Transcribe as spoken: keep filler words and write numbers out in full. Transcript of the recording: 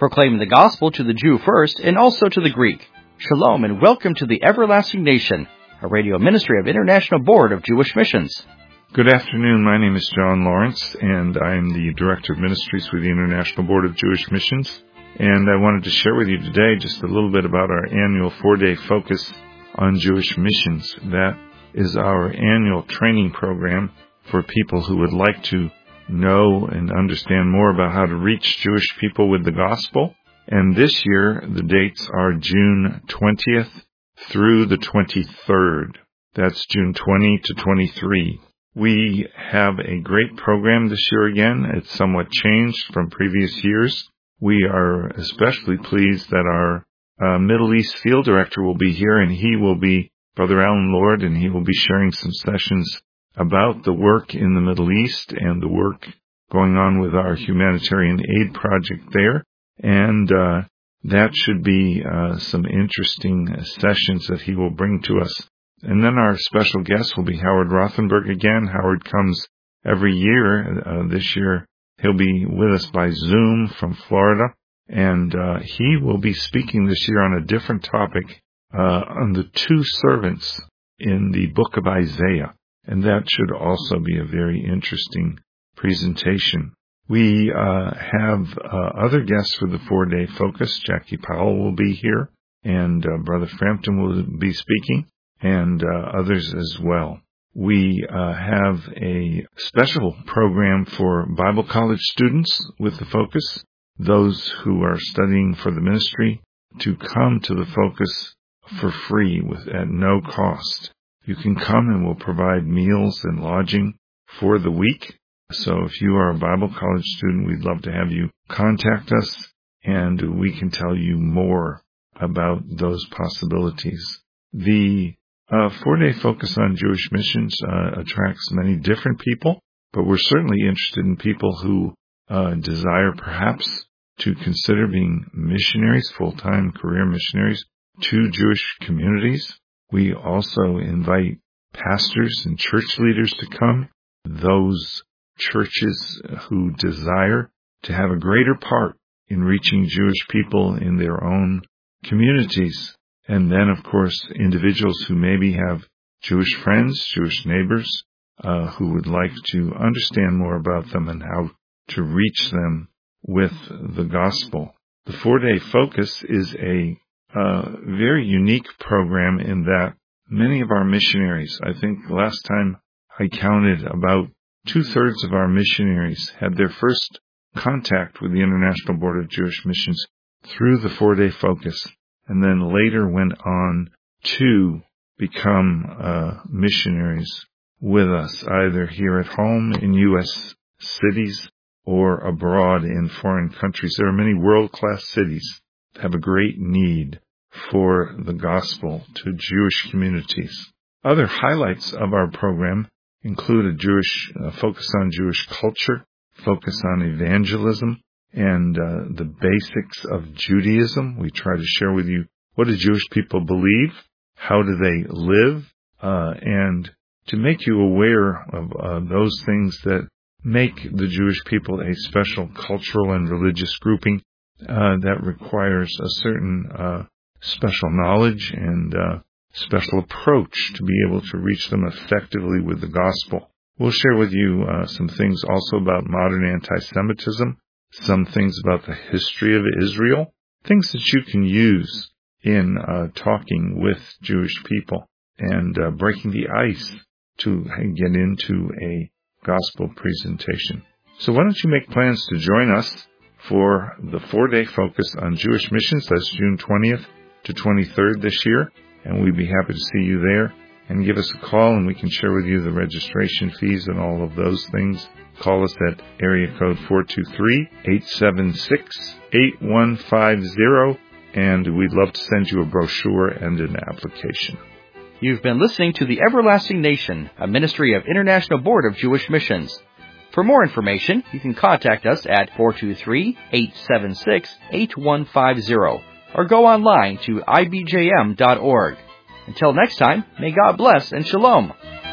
proclaiming the gospel to the Jew first and also to the Greek. Shalom and welcome to the Everlasting Nation, a radio ministry of International Board of Jewish Missions. Good afternoon. My name is John Lawrence, and I am the Director of Ministries with the International Board of Jewish Missions. And I wanted to share with you today just a little bit about our annual four-day focus on Jewish missions. That is our annual training program for people who would like to know and understand more about how to reach Jewish people with the gospel. And this year, the dates are June twentieth through the twenty-third. That's June twentieth to twenty-third. We have a great program this year again. It's somewhat changed from previous years. We are especially pleased that our uh, Middle East Field Director will be here, and he will be Brother Alan Lord, and he will be sharing some sessions about the work in the Middle East and the work going on with our humanitarian aid project there. And uh, that should be uh, some interesting sessions that he will bring to us. And then our special guest will be Howard Rothenberg again. Howard comes every year. Uh, this year he'll be with us by Zoom from Florida. And uh, he will be speaking this year on a different topic, uh, on the two servants in the book of Isaiah. And that should also be a very interesting presentation. We uh, have uh, other guests for the four-day focus. Jackie Powell will be here, and uh, Brother Frampton will be speaking, and uh, others as well. We uh, have a special program for Bible college students with the focus, those who are studying for the ministry, to come to the focus for free with at no cost. You can come and we'll provide meals and lodging for the week. So if you are a Bible college student, we'd love to have you contact us, and we can tell you more about those possibilities. The uh, four-day focus on Jewish missions uh, attracts many different people, but we're certainly interested in people who uh, desire perhaps to consider being missionaries, full-time career missionaries, to Jewish communities. We also invite pastors and church leaders to come, those churches who desire to have a greater part in reaching Jewish people in their own communities. And then, of course, individuals who maybe have Jewish friends, Jewish neighbors, uh, who would like to understand more about them and how to reach them with the gospel. The four-day focus is a uh, very unique program in that many of our missionaries, I think last time I counted, about two-thirds of our missionaries had their first contact with the International Board of Jewish Missions through the four-day focus, and then later went on to become uh, missionaries with us, either here at home in U S cities or abroad in foreign countries. There are many world-class cities that have a great need for the gospel to Jewish communities. Other highlights of our program include a Jewish uh, focus on Jewish culture, focus on evangelism, and uh, the basics of Judaism. We try to share with you what do Jewish people believe, how do they live, uh, and to make you aware of uh, those things that make the Jewish people a special cultural and religious grouping uh, that requires a certain uh, special knowledge and uh, special approach to be able to reach them effectively with the gospel. We'll share with you uh, some things also about modern anti-Semitism, some things about the history of Israel, things that you can use in uh, talking with Jewish people and uh, breaking the ice to get into a gospel presentation. So why don't you make plans to join us for the four-day focus on Jewish missions. That's June twentieth to twenty-third this year. And we'd be happy to see you there. And give us a call, and we can share with you the registration fees and all of those things. Call us at area code four two three, eight seven six, eight one five zero, and we'd love to send you a brochure and an application. You've been listening to The Everlasting Nation, a ministry of International Board of Jewish Missions. For more information, you can contact us at four two three, eight seven six, eight one five zero or go online to I B J M dot org. Until next time, may God bless and shalom.